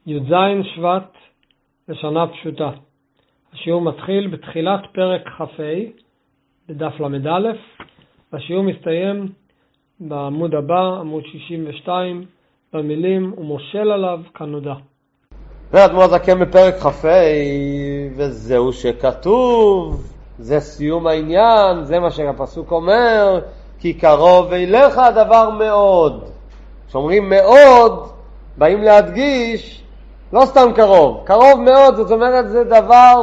י"ז שבט לשנה פשוטה. השיעור מתחיל בתחילת פרק כ"ה בדף ל"א, והשיעור מסתיים בעמוד הבא, עמוד 62, במילים ומושל עליו כנודע. והאדמו"ר הזקן בפרק כ"ה, וזהו שכתוב, זה סיום העניין, זה מה שהפסוק אומר, כי קרוב אליך הדבר מאוד. כשאומרים מאוד, באים להדגיש, לא סתם קרוב, קרוב מאוד, זאת אומרת זה דבר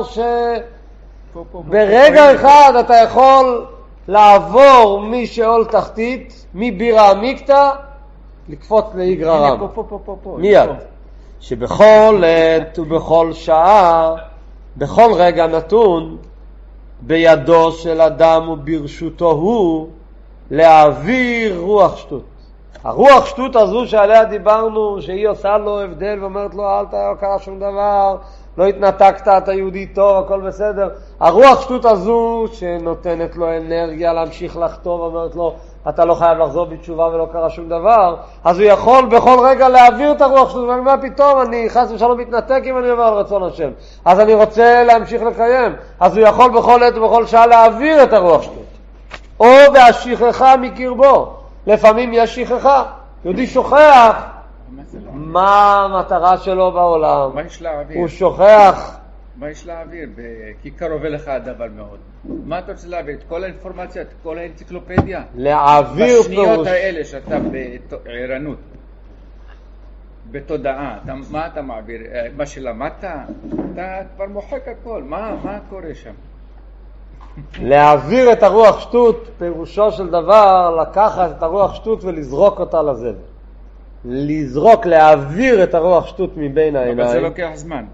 שברגע אחד אתה יכול לעבור משאול תחתית, מבירה עמיקתא, לקפוץ לאיגרא רמא. מיד. שבכל עת ובכל שעה, בכל רגע נתון, בידו של אדם וברשותו הוא, להעביר רוח שטות. הרוח שטות הזו שעליה דיברנו, שהיא עושה לו הבדל ואומרת לו, אל קרה שום דבר, לא התנתקת, אתה יהודי טוב, הכל בסדר. הרוח שטות הזו שנותנת לו אנרגיה להמשיך לחתום, ואומרת לו, אתה לא חייב לחזור בתשובה ולא קרה שום דבר, אז הוא יכול בכל רגע להעביר את הרוח שטות, ואני אומר פתאום, אני חס ושלום מתנתק אם אני עובר על רצון השם, אז אני רוצה להמשיך לקיים, אז הוא יכול בכל עת ובכל שעה להעביר את הרוח שטות. או בהשכחה מקרבו, לפעמים יש שכחה, יהודי שוכח מה המטרה שלו בעולם, הוא שוכח. מה יש להעביר? כי קרוב אליך הדבר מאוד. מה אתה רוצה להעביר? את כל האינפורמציה, את כל האנציקלופדיה? להעביר בשניות פירוש. האלה שאתה בערנות, בתודעה, מה אתה מעביר? מה שלמדת? אתה כבר מוחק הכל. מה קורה שם? להעביר את הרוח שטות, פירושו של דבר, לקחת את הרוח שטות ולזרוק אותה לזבל. לזרוק, להעביר את הרוח שטות מבין העיניים. אבל זה לוקח זמן.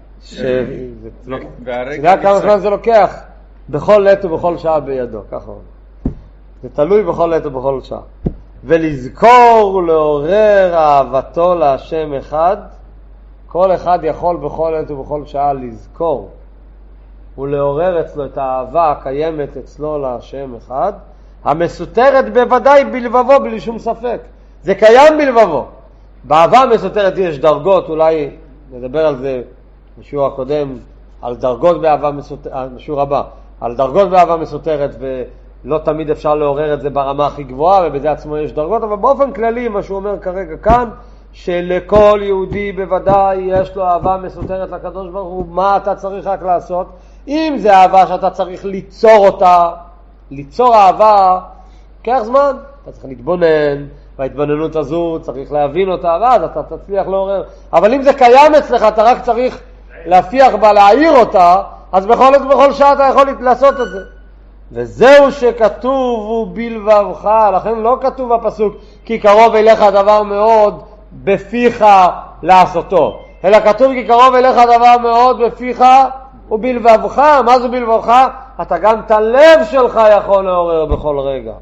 אתה כמה זמן זה לוקח? בכל עת ובכל שעה בידו, ככה. זה תלוי בכל עת ובכל שעה. ולזכור ולעורר אהבתו להשם אחד, כל אחד יכול בכל עת ובכל שעה לזכור ולעורר אצלו את האהבה הקיימת אצלו להשם אחד, המסותרת בוודאי בלבבו בלי שום ספק. זה קיים בלבבו. באהבה המסותרת יש דרגות, אולי נדבר על זה בשיעור הקודם, על דרגות באהבה מסותרת, בשיעור הבא, על דרגות באהבה מסותרת, ולא תמיד אפשר לעורר את זה ברמה הכי גבוהה, ובזה עצמו יש דרגות, אבל באופן כללי מה שהוא אומר כרגע כאן, שלכל יהודי בוודאי יש לו אהבה מסותרת לקדוש ברוך הוא. מה אתה צריך רק לעשות? אם זה אהבה שאתה צריך ליצור אותה, ליצור אהבה, כך זמן, אתה צריך להתבונן, וההתבוננות הזו צריך להבין אותה, ואז אתה תצליח לעורר. אבל אם זה קיים אצלך, אתה רק צריך להפיח בה, להעיר אותה, אז בכל עת ובכל שעה אתה יכול לעשות את זה. וזהו שכתוב ובלבבך, לכן לא כתוב בפסוק, כי קרוב אליך דבר מאוד בפיך לעשותו, אלא כתוב כי קרוב אליך דבר מאוד בפיך ובלבבך. מה זה בלבבך? אתה גם את הלב שלך יכול לעורר בכל רגע.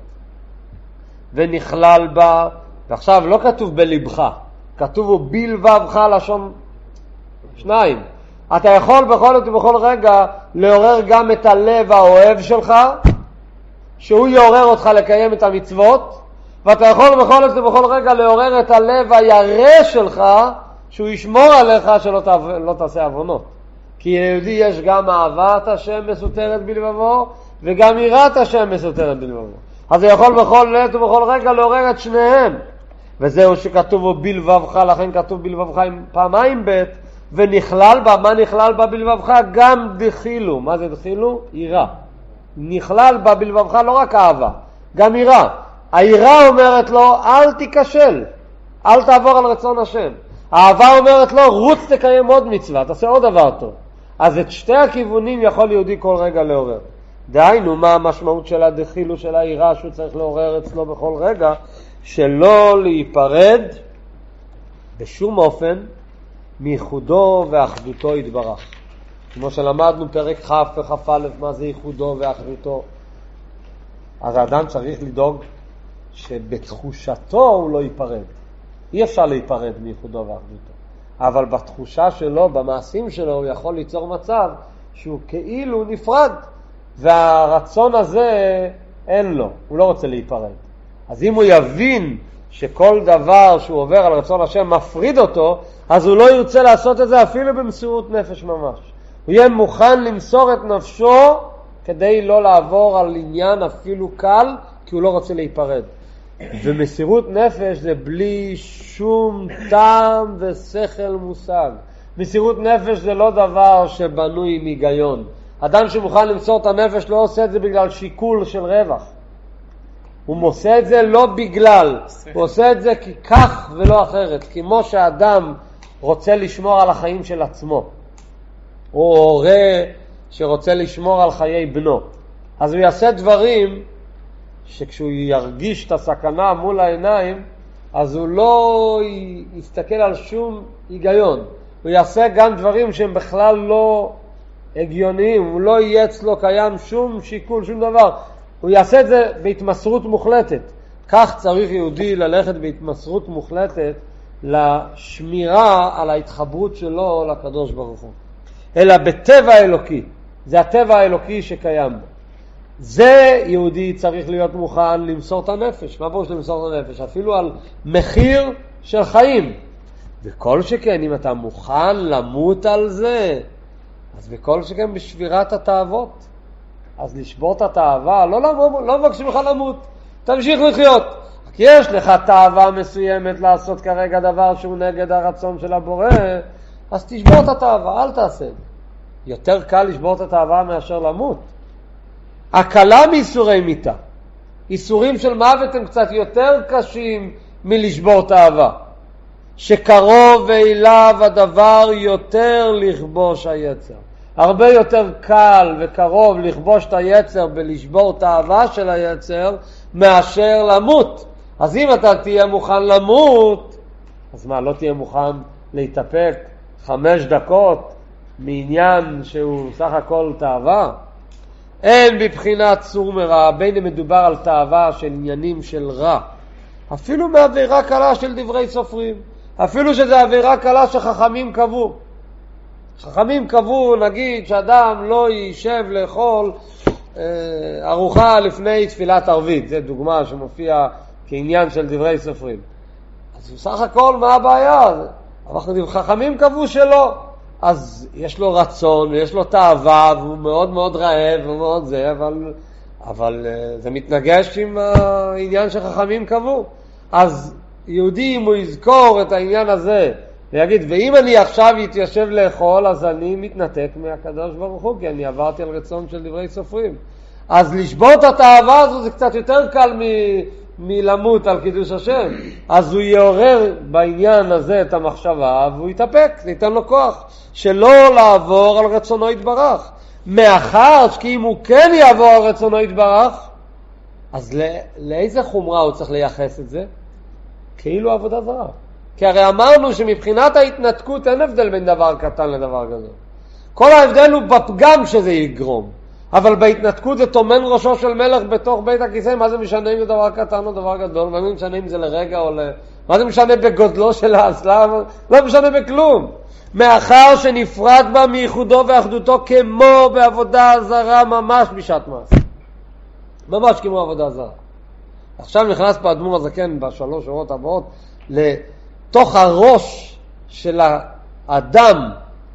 ונכלל בה, ועכשיו לא כתוב בלבך, כתוב ובלבבך, לשון שניים. אתה יכול בכל עת ובכל רגע לעורר גם את הלב האוהב שלך, שהוא יעורר אותך לקיים את המצוות, ואתה יכול בכל עת ובכל רגע לעורר את הלב הירא שלך, שהוא ישמור עליך שלא לא תעשה עוונות. כי ליהודי יש גם אהבת השם מסותרת בלבבו, וגם יראת השם מסותרת בלבבו. אז הוא יכול בכל עת ובכל רגע לעורר את שניהם. וזהו שכתוב בלבבך, לכן כתוב בלבבך עם פעמיים בית, ונכלל בה. מה נכלל בה בלבבך? גם דחילו. מה זה דחילו? יראה. נכלל בה בלבבך לא רק אהבה, גם יראה. היראה אומרת לו, אל תיכשל, אל תעבור על רצון השם. האהבה אומרת לו, רוץ תקיים עוד מצווה, תעשה עוד דבר טוב. אז את שתי הכיוונים יכול יהודי כל רגע לעורר. דהיינו, מה המשמעות של הדחילו של היראה שהוא צריך לעורר אצלו בכל רגע? שלא להיפרד בשום אופן מייחודו ואחדותו יתברך. כמו שלמדנו פרק כ' וכ"א, מה זה ייחודו ואחדותו. אז האדם צריך לדאוג שבתחושתו הוא לא ייפרד. אי אפשר להיפרד מייחודו ואחדותו. אבל בתחושה שלו, במעשים שלו, הוא יכול ליצור מצב שהוא כאילו נפרד. והרצון הזה אין לו, הוא לא רוצה להיפרד. אז אם הוא יבין שכל דבר שהוא עובר על רצון השם מפריד אותו, אז הוא לא ירצה לעשות את זה אפילו במסירות נפש ממש. הוא יהיה מוכן למסור את נפשו כדי לא לעבור על עניין אפילו קל, כי הוא לא רוצה להיפרד. ומסירות נפש זה בלי שום טעם ושכל מושג. מסירות נפש זה לא דבר שבנוי עם היגיון. אדם שמוכן למסור את הנפש לא עושה את זה בגלל שיקול של רווח. הוא עושה את זה לא בגלל, הוא עושה את זה כי כך ולא אחרת. כמו שאדם רוצה לשמור על החיים של עצמו, הוא הורה שרוצה לשמור על חיי בנו, אז הוא יעשה דברים שכשהוא ירגיש את הסכנה מול העיניים, אז הוא לא יסתכל על שום היגיון. הוא יעשה גם דברים שהם בכלל לא הגיוניים, הוא לא יהיה אצלו קיים שום שיקול, שום דבר. הוא יעשה את זה בהתמסרות מוחלטת. כך צריך יהודי ללכת בהתמסרות מוחלטת לשמירה על ההתחברות שלו לקדוש ברוך הוא. אלא בטבע האלוקי. זה הטבע האלוקי שקיים בו. זה יהודי צריך להיות מוכן למסור את הנפש. מה פירוש למסור את הנפש? אפילו על מחיר של חיים. וכל שכן, אם אתה מוכן למות על זה, אז בכל שכן בשבירת התאוות. אז לשבור את התאווה, לא מבקשים לך למות. תמשיך לחיות. כי יש לך תאווה מסוימת לעשות כרגע דבר שהוא נגד הרצון של הבורא, אז תשבור את התאווה, אל תעשה. יותר קל לשבור את התאווה מאשר למות. הקלה מאיסורי מיתה. איסורים של מוות הם קצת יותר קשים מלשבור תאווה. שקרוב אליו הדבר יותר לכבוש היצר. הרבה יותר קל וקרוב לכבוש את היצר בלשבור תאווה של היצר מאשר למות. אז אם אתה תהיה מוכן למות, אז מה, לא תהיה מוכן להתאפק 5 דקות מעניין שהוא סך הכל תאווה? אין בבחינת סור מרע, בין אם מדובר על תאווה של עניינים של רע, אפילו מעבירה קלה של דברי סופרים, אפילו שזה עבירה קלה שחכמים קבעו. חכמים קבעו, נגיד, שאדם לא יישב לאכול ארוחה לפני תפילת ערבית. זה דוגמה שמופיע כעניין של דברי סופרים. אז בסך הכל מה הבעיה? חכמים קבעו שלא. אז יש לו רצון ויש לו תאווה והוא מאוד מאוד רעב ומאוד זה, אבל זה מתנגש עם העניין שחכמים קבעו. אז יהודי, אם הוא יזכור את העניין הזה ויגיד, ואם אני עכשיו יתיישב לאכול, אז אני מתנתק מהקדוש ברוך הוא, כי אני עברתי על רצון של דברי סופרים. אז לשבור את התאווה הזו זה קצת יותר קל מלמות על קידוש השם. אז הוא יעורר בעניין הזה את המחשבה, והוא יתאפק, זה ייתן לו כוח שלא לעבור על רצונו יתברך. מאחר כי אם הוא כן יעבור על רצונו יתברך, אז לאיזה חומרה הוא צריך לייחס את זה? כאילו עבודה זרה. כי הרי אמרנו שמבחינת ההתנתקות אין הבדל בין דבר קטן לדבר גדול. כל ההבדל הוא בפגם שזה יגרום. אבל בהתנתקות זה תומן ראשו של מלך בתוך בית הכיסא. מה זה משנה אם זה דבר קטן או דבר גדול? מה זה משנה אם זה לרגע או מה זה משנה בגודלו של האסלאם? לא משנה בכלום. מאחר שנפרד בה מייחודו ואחדותו כמו בעבודה זרה ממש בשעת מעשה. ממש כמו עבודה זרה. עכשיו נכנס פה האדמו"ר הזקן בשלוש שורות הבאות לתוך הראש של האדם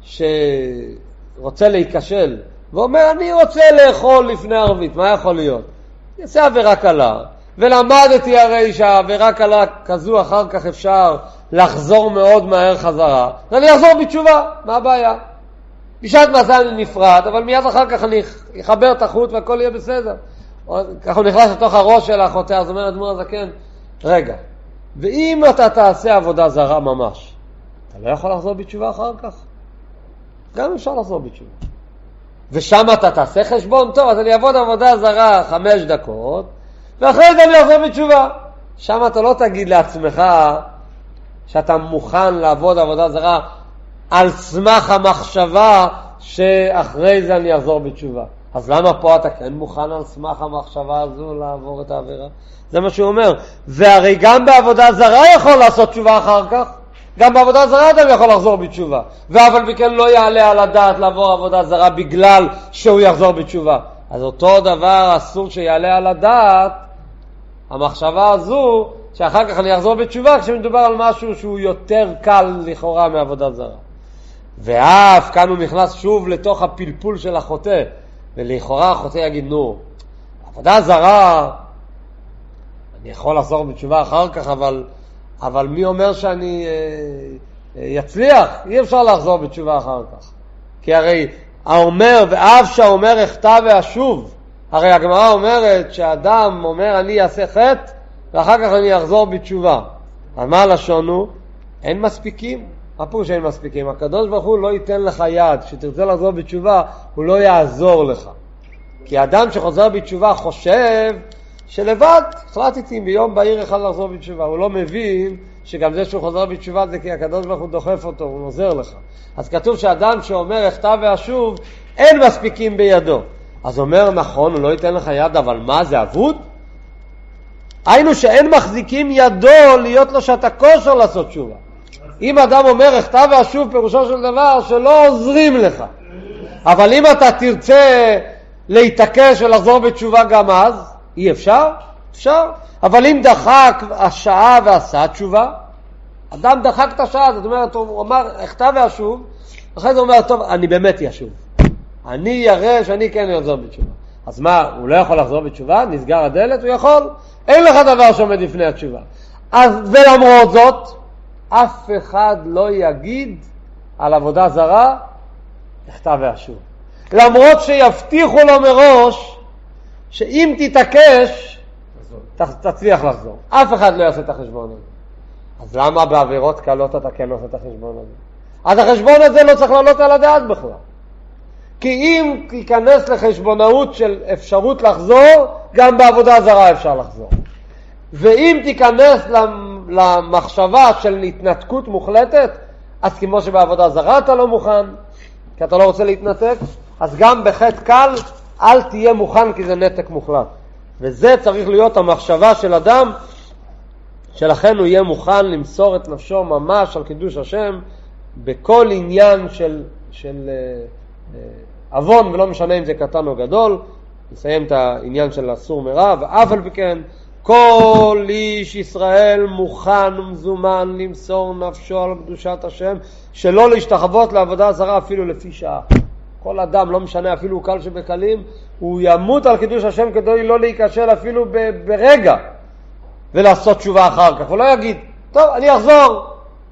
שרוצה להיכשל ואומר, אני רוצה לאכול לפני ערבית. מה יכול להיות? יעשה עבירה קלה, ולמדתי הרי שהעבירה קלה כזו אחר כך אפשר לחזור מאוד מהר חזרה, ואני אחזור בתשובה. מה הבעיה? בשעת מעשה אני נפרד, אבל מיד אחר כך אני אחבר את החוט והכל יהיה בסדר. ככה הוא נכנס לתוך הראש של החוטא. אז אומר האדמו"ר הזקן, רגע, ואם אתה תעשה עבודה זרה ממש, אתה לא יכול לחזור בתשובה אחר כך? גם אפשר לחזור בתשובה. ושם אתה תעשה חשבון טוב, אז אני אעבוד עבודה זרה 5 דקות, ואחרי זה אני אחזור בתשובה. שם אתה לא תגיד לעצמך שאתה מוכן לעבוד עבודה זרה על סמך המחשבה שאחרי זה אני אחזור בתשובה. אז למה פה אתה כן מוכן על סמך המחשבה הזו לעבור את העבירה? זה מה שהוא אומר. והרי גם בעבודה זרה יכול לעשות תשובה אחר כך. גם בעבודה זרה אדם יכול לחזור בתשובה. אבל בכן לא יעלה על הדעת לעבור עבודה זרה בגלל שהוא יחזור בתשובה. אז אותו דבר אסור שיעלה על הדעת המחשבה הזו שאחר כך אני אחזור בתשובה כשמדובר על משהו שהוא יותר קל לכאורה מעבודה זרה. ואף כאן הוא נכנס שוב לתוך הפלפול של החוטא, ולכאורה החוטא יגיד, נו, עבודה זרה אני יכול לחזור בתשובה אחר כך, אבל מי אומר שאני יצליח? אי אפשר לחזור בתשובה אחר כך. כי הרי האומר, ואף שהאומר אחטא ואשוב, הרי הגמרא אומרת שהאדם אומר אני אעשה חטא ואחר כך אני אחזור בתשובה. אז מה הלשון הוא? אין מספיקים. מה פירוש אין מספיקים? הקדוש ברוך הוא לא ייתן לך יד. כשתרצה לחזור בתשובה הוא לא יעזור לך. כי האדם שחוזר בתשובה חושב שלבד החלטתי ביום בהיר אחד לחזור בתשובה. הוא לא מבין שגם זה שהוא חוזר בתשובה זה כי הקדוש ברוך הוא דוחף אותו, הוא עוזר לך. אז כתוב שאדם שאומר אחטא ואשוב אין מספיקים בידו. אז אומר נכון, הוא לא ייתן לך יד, אבל מה זה אבוד? היינו שאין מחזיקים ידו להיות לו שאתה כושר לעשות תשובה. אם אדם אומר אחטא ואשוב פירושו של דבר שלא עוזרים לך. אבל אם אתה תרצה להתעקש ולחזור בתשובה גם אז, אי אפשר? אפשר. אבל אם דחק השעה ועשה תשובה, אדם דחק את השעה, זאת אומרת, הוא אמר אחטא ואשוב, אחרי זה הוא אומר, טוב, אני באמת ישוב. אני יראה שאני כן יחזור בתשובה. אז מה, הוא לא יכול לחזור בתשובה? נסגר הדלת? הוא יכול. אין לך דבר שעומד לפני התשובה. ולמרות זאת, אף אחד לא יגיד על עבודה זרה, אחטא ואשוב. למרות שיבטיחו לו מראש, שאם תתעקש, תצליח לחזור. אף אחד לא יעשה את החשבון הזה. אז למה בעבירות קלות אתה כן עושה את החשבון הזה? אז החשבון הזה לא צריך לעלות על הדעת בכלל. כי אם תיכנס לחשבונאות של אפשרות לחזור, גם בעבודה זרה אפשר לחזור. ואם תיכנס למחשבה של התנתקות מוחלטת, אז כמו שבעבודה זרה אתה לא מוכן, כי אתה לא רוצה להתנתק, אז גם בחטא קל אל תהיה מוכן כי זה נתק מוחלט. וזה צריך להיות המחשבה של אדם, שלכן הוא יהיה מוכן למסור את נפשו ממש על קידוש השם, בכל עניין של אבון, ולא משנה אם זה קטן או גדול. נסיים את העניין של אסור מרע, ואף על פי כן כל איש ישראל מוכן ומזומן למסור נפשו על קדושת השם, שלא להשתחוות לעבודה זרה אפילו לפי שעה. כל אדם, לא משנה אפילו קל שבקלים, הוא ימות על קידוש השם כדי לא להיקשל אפילו ברגע ולעשות תשובה אחר כך. הוא לא יגיד, טוב, אני אחזור.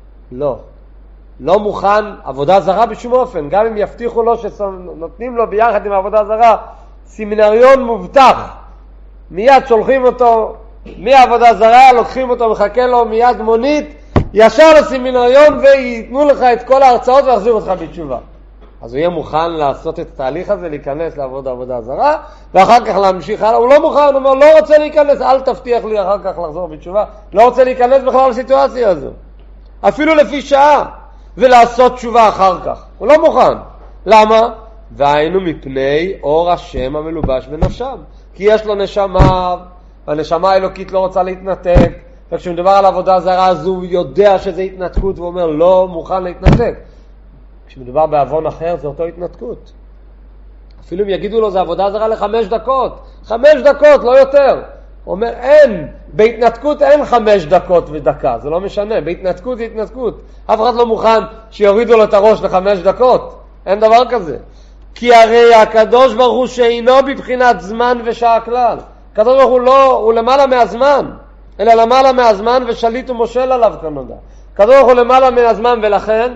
לא מוכן עבודה זרה בשום אופן. גם אם יבטיחו לו שנותנים לו ביחד עם העבודה זרה סמינריון מובטח, מיד שולחים אותו מהעבודה זרה, לוקחים אותו, מחכה לו מיד מונית ישר לסמינריון וייתנו לך את כל ההרצאות ויחזיר אותך בתשובה. אז הוא יהיה מוכן לעשות את התהליך הזה, להיכנס לעבוד עבודה זרה, ואחר כך להמשיך הלאה. הוא לא מוכן, הוא אומר, לא רוצה להיכנס, אל תבטיח לי אחר כך לחזור בתשובה. לא רוצה להיכנס בכלל לסיטואציה הזו. אפילו לפי שעה, ולעשות תשובה אחר כך. הוא לא מוכן. למה? והיינו מפני אור השם המלובש בנפשם. כי יש לו נשמה, והנשמה האלוקית לא רוצה להתנתק, וכשמדובר על עבודה זרה, אז הוא יודע שזה התנתקות, והוא אומר, לא מוכן להתנתק. כשמדובר בעוון אחר זה אותו התנתקות. אפילו אם יגידו לו זה עבודה זרה ל5 דקות, 5 דקות, לא יותר. הוא אומר אין, בהתנתקות אין 5 דקות ודקה, זה לא משנה, בהתנתקות זה התנתקות. אף אחד לא מוכן שיורידו לו את הראש ל5 דקות, אין דבר כזה. כי הרי הקדוש ברוך הוא שאינו בבחינת זמן ושעה כלל. הקדוש ברוך הוא לא, הוא למעלה מהזמן, אלא למעלה מהזמן ושליט ומושל עליו כנודע. הקדוש ברוך הוא למעלה מהזמן ולכן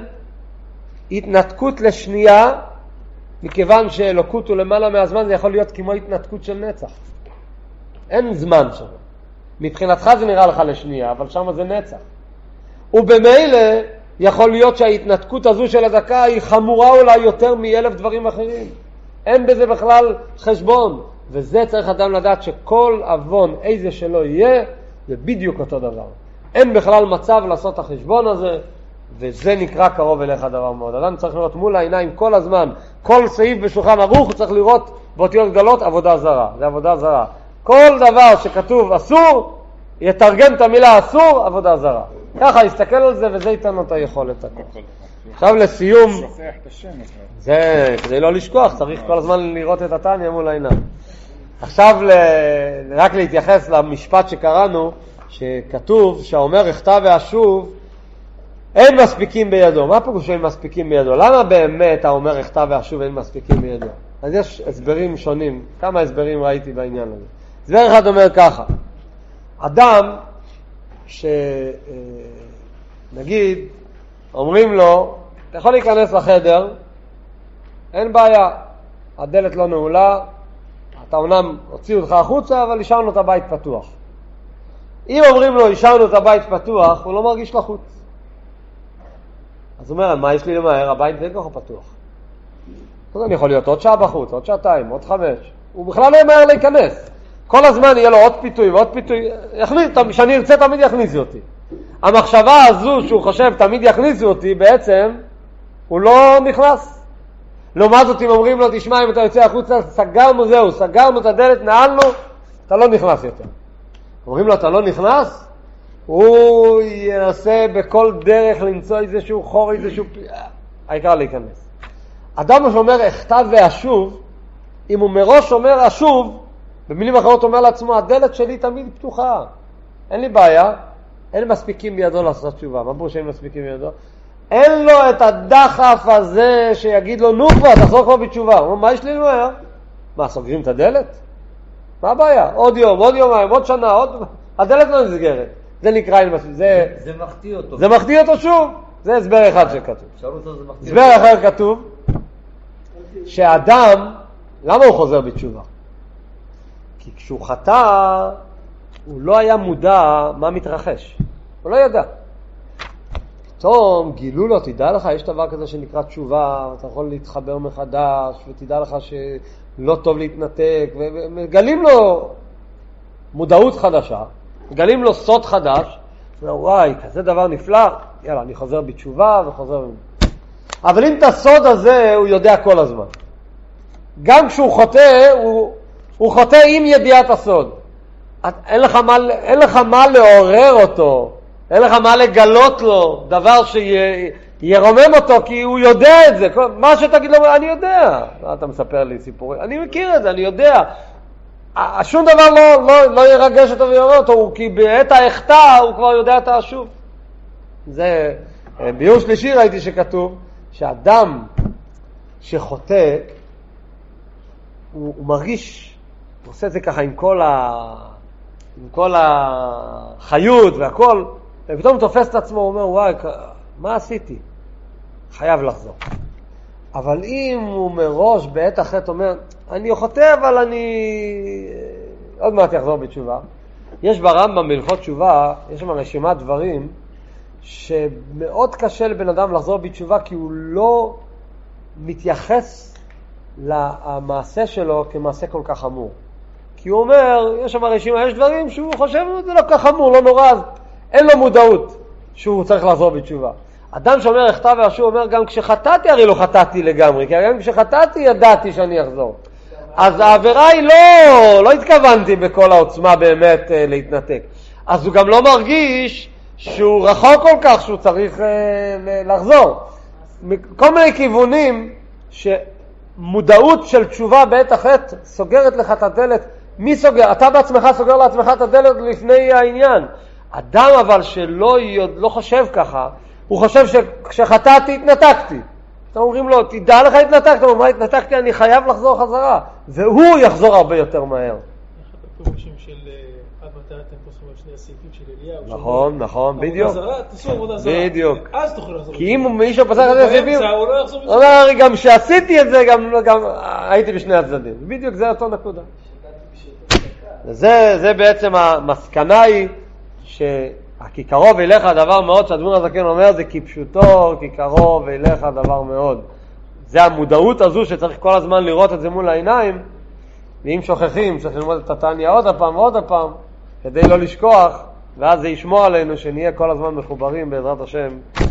התנתקות לשנייה, מכיוון שאלוקות הוא למעלה מהזמן, זה יכול להיות כמו התנתקות של נצח. אין זמן שם. מבחינתך זה נראה לך לשנייה, אבל שם זה נצח. ובמילא יכול להיות שההתנתקות הזו של הדקה היא חמורה אולי יותר מ1000 דברים אחרים. אין בזה בכלל חשבון. וזה צריך אדם לדעת שכל אבון, איזה שלא יהיה, זה בדיוק אותו דבר. אין בכלל מצב לעשות את החשבון הזה, וזה נקרא קרוב אליך דבר מאוד. אדם צריך לראות מול העיניים כל הזמן, כל סעיף בשולחן ערוך הוא צריך לראות באותיות גדולות עבודה זרה. זה עבודה זרה. כל דבר שכתוב אסור, יתרגם את המילה אסור, עבודה זרה. ככה יסתכל על זה וזה ייתן לו את היכולת. עכשיו לסיום, זה כדי לא לשכוח, צריך כל הזמן לראות את התניא מול העיניים. עכשיו רק להתייחס למשפט שקראנו, שכתוב שהאומר אחטא ואשוב, אין מספיקים בידו. מה פירוש אין מספיקים בידו? למה באמת האומר אחטא ואשוב אין מספיקים בידו? אז יש הסברים שונים, כמה הסברים ראיתי בעניין הזה. הסבר אחד אומר ככה, אדם שנגיד אומרים לו, אתה יכול להיכנס לחדר, אין בעיה, הדלת לא נעולה, אתה אומנם הוציאו אותך החוצה, אבל השארנו את הבית פתוח. אם אומרים לו, השארנו את הבית פתוח, הוא לא מרגיש לחוץ. אז הוא אומר, מה יש לי למהר? הבית בין ככה פתוח. אז אני יכול להיות עוד שעה בחוץ, עוד שעתיים, עוד 5. הוא בכלל לא ימהר להיכנס. כל הזמן יהיה לו עוד פיתוי ועוד פיתוי. שאני ארצה תמיד יכניסו אותי. המחשבה הזו שהוא חושב תמיד יכניסו אותי, בעצם הוא לא נכנס. לעומת זאת אם אומרים לו, תשמע, אם אתה יוצא החוצה, סגרנו זהו, סגרנו את הדלת, נעלנו, אתה לא נכנס יותר. אומרים לו, אתה לא נכנס? הוא ינסה בכל דרך למצוא איזשהו חור, איזשהו... העיקר להיכנס. אדם שאומר אחטא ואשוב, אם הוא מראש אומר אשוב, במילים אחרות אומר לעצמו, הדלת שלי תמיד פתוחה. אין לי בעיה, אין מספיקים בידו לעשות תשובה. מה פירוש שאין מספיקים בידו? אין לו את הדחף הזה שיגיד לו, נו כבר, תחזור כבר בתשובה. הוא אומר, מה יש לי למהר? מה, סוגרים את הדלת? מה הבעיה? עוד יום, עוד יומיים, עוד שנה, עוד... הדלת לא נסגרת. זה נקרא אין מספיק. זה מחטיא אותו. זה מחטיא אותו שוב. זה הסבר אחד שכתוב. הסבר אחר כתוב, שאדם, למה הוא חוזר בתשובה? כי כשהוא חטא, הוא לא היה מודע מה מתרחש. הוא לא ידע. פתאום גילו לו, תדע לך, יש דבר כזה שנקרא תשובה, אתה יכול להתחבר מחדש, ותדע לך שלא טוב להתנתק, ומגלים לו מודעות חדשה, מגלים לו סוד חדש, וואי, כזה דבר נפלא, יאללה, אני חוזר בתשובה וחוזר... אבל אם את הסוד הזה הוא יודע כל הזמן. גם כשהוא חוטא, הוא חוטא עם ידיעת הסוד. אין לך מה לעורר אותו, אין לך מה לגלות לו, דבר שירומם אותו, כי הוא יודע את זה. מה שתגיד לו, אני יודע. אתה מספר לי סיפורים, אני מכיר את זה, אני יודע. שום דבר לא ירגש אותו ויורר אותו, כי בעת האחטא הוא כבר יודע את השוב. זה, ביור שלישי ראיתי שכתוב, שאדם שחוטא, הוא מרגיש, הוא עושה את זה ככה עם כל החיות והכל, ופתאום הוא תופס את עצמו, הוא אומר, וואי, מה עשיתי? חייב לחזור. אבל אם הוא מראש בעת החטא אומר, אני חוטא, אבל אני עוד מעט יחזור בתשובה. יש ברמב"ם בהלכות תשובה, יש שם רשימת דברים שמאוד קשה לבן אדם לחזור בתשובה, כי הוא לא מתייחס למעשה שלו כמעשה כל כך חמור. כי הוא אומר, יש שם רשימה, יש דברים שהוא חושב, זה לא כך חמור, לא נורא, אין לו מודעות שהוא צריך לחזור בתשובה. אדם שאומר אחטא ואשוב אומר, גם כשחטאתי, הרי לא חטאתי לגמרי, כי גם כשחטאתי ידעתי שאני אחזור. אז העבירה היא לא התכוונתי בכל העוצמה באמת להתנתק. אז הוא גם לא מרגיש שהוא רחוק כל כך שהוא צריך לחזור. כל מיני כיוונים שמודעות של תשובה בעת החטא סוגרת לך את הדלת. מי סוגר? אתה בעצמך סוגר לעצמך את הדלת לפני העניין. אדם אבל לא חושב ככה, הוא חושב שכשחטאתי התנתקתי. אתם אומרים לו, תדע לך התנתקת, הוא אומר, התנתקתי, אני חייב לחזור חזרה. והוא יחזור הרבה יותר מהר. אחד הפירושים של עד מתי אתם פוסחים על שני הסעיפים של אליהו. נכון, נכון, בדיוק. תעשו עבודה זרה. בדיוק. אז תוכל לחזור. כי אם מישהו פסח על שני הסעיפים, הוא לא יחזור. הוא אומר, גם שעשיתי את זה, גם הייתי בשני הצדדים. בדיוק, זה אותו נקודה. זה בעצם המסקנה היא כי קרוב אליך הדבר מאוד, שהדמון הזקן אומר, זה כפשוטו, כי קרוב אליך הדבר מאוד. זה המודעות הזו שצריך כל הזמן לראות את זה מול העיניים, ואם שוכחים, צריך ללמוד את התניא עוד הפעם ועוד הפעם, כדי לא לשכוח, ואז זה ישמוע עלינו שנהיה כל הזמן מחוברים בעזרת השם